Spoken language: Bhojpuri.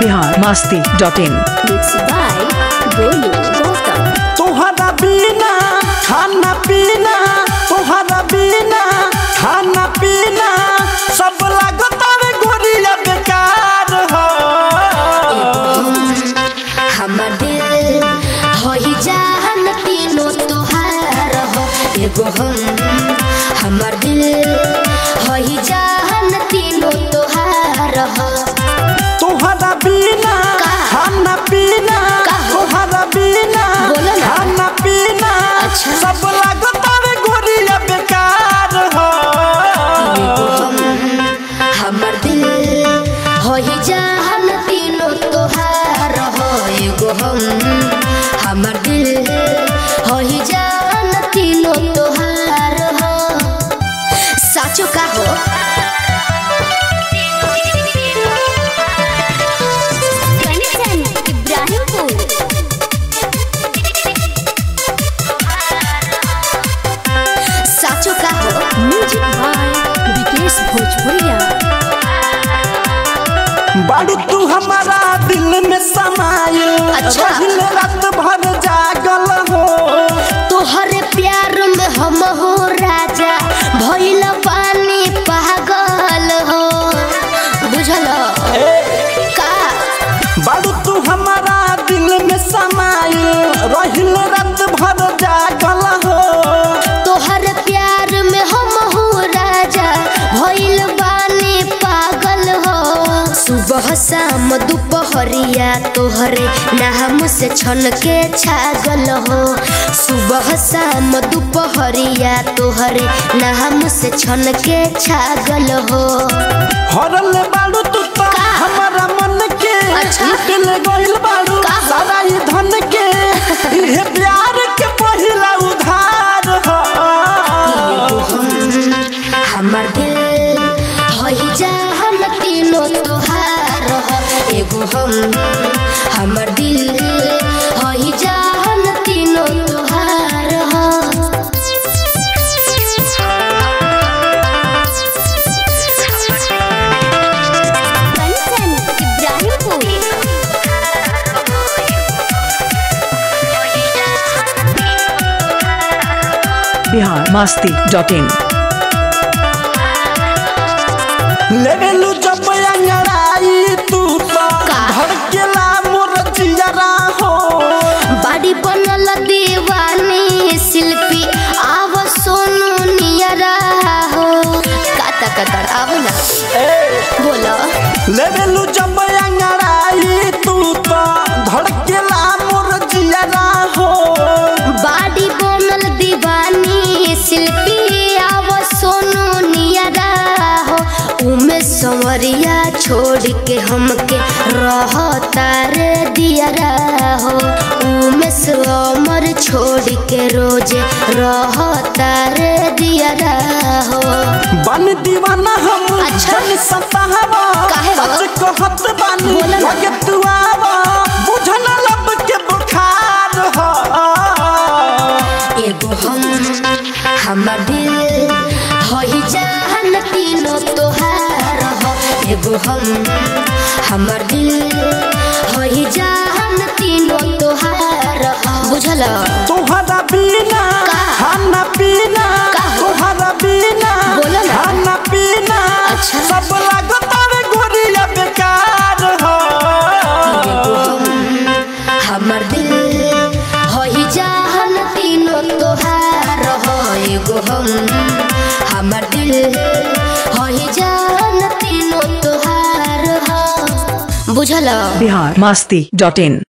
biharmasti.in Mixed by Golu Gautam. तोहरा बिना खाना पीना, तोहरा बिना खाना पीना सब लागता रे गोरिया बेकार हो। हमर दिल होई जान तीनों तोहार हो। एगो हमर दिल होई जान तीनों तोहार हो। तोहरा बिना खाना पीना, तोहरा बिना खाना पीना सब लागता रे गोरिया बेकार हो। हमर दिल होई जान तीनों तोहार हो। एगो हमर दिल होई जान तीनों तोहार हो। साचो का हो साचो का हो। म्यूजिक बाय विकेश भोजपुरिया। बाड़ू तू हमारा दिल में समाये, अच्छा। रहिल रात भर जागल हो। तोहरे प्यार में हम हो राजा भइल पानी पागल हो। बुझल का बाड़ू तू हमारा दिल में समाये, रहिल रात भर जागल हो। तोहरे प्यार में हम हो राजा भइल पानी पागल हो। सुबह शाम दोपहरिया तोहरे नाम से छन के छागल हो। सुबह शाम दोपहरिया तोहरे नाम से छन के छागल हो। हरल बाड़ू तू तो हमारा मन के, अच्छा। लुटिल गइल बाड़ू सारा ये धन के। ये प्यार के पहिला उधार हो। हमर दिल होई जान तीनों तोहार हो। एगो हमर दिल होई जान तीनों तोहार हो। कंचन इब्राहिमपुर। biharmasti.in लेवेलू जब अंगड़ाई तू तो धड़केला मोर जियरा हो। बाड़ी बनल दीवानी शिल्पी आव सोनू नियरा हो। काता कतर आव ना बोलो। लेवेलू जब अंगड़ाई तू तो धड़केला मोर जियरा हो। बाड़ी बनल दीवानी शिल्पी आव सोनू नियरा हो। उमे संवरिया छोड़ के हमके रहता रे दियरा हो। उमे अमर छोड़ के रोज रहता रे दियरा हो। बन दीवाना हम अच्छा। जन सतावा काहे हो? सच कहत बानी बोला ना। लगे तू आवा बुझन लब के बुखार हो। एगो हमर दिल होई जान तीनों तोहार हो। एगो हमर दिल होई जान तीनों तोहार हो। बुझल तोहरा बिना खाना पीना, तोहरा बिना बोला ना। खाना पीना अच्छा। सब लागता रे गोरिया बेकार हो। हमर दिल होई जान तीनों तोहार हो। एगो हमर दिल होई जान तीनों तोहार हो। बुझल biharmasti.in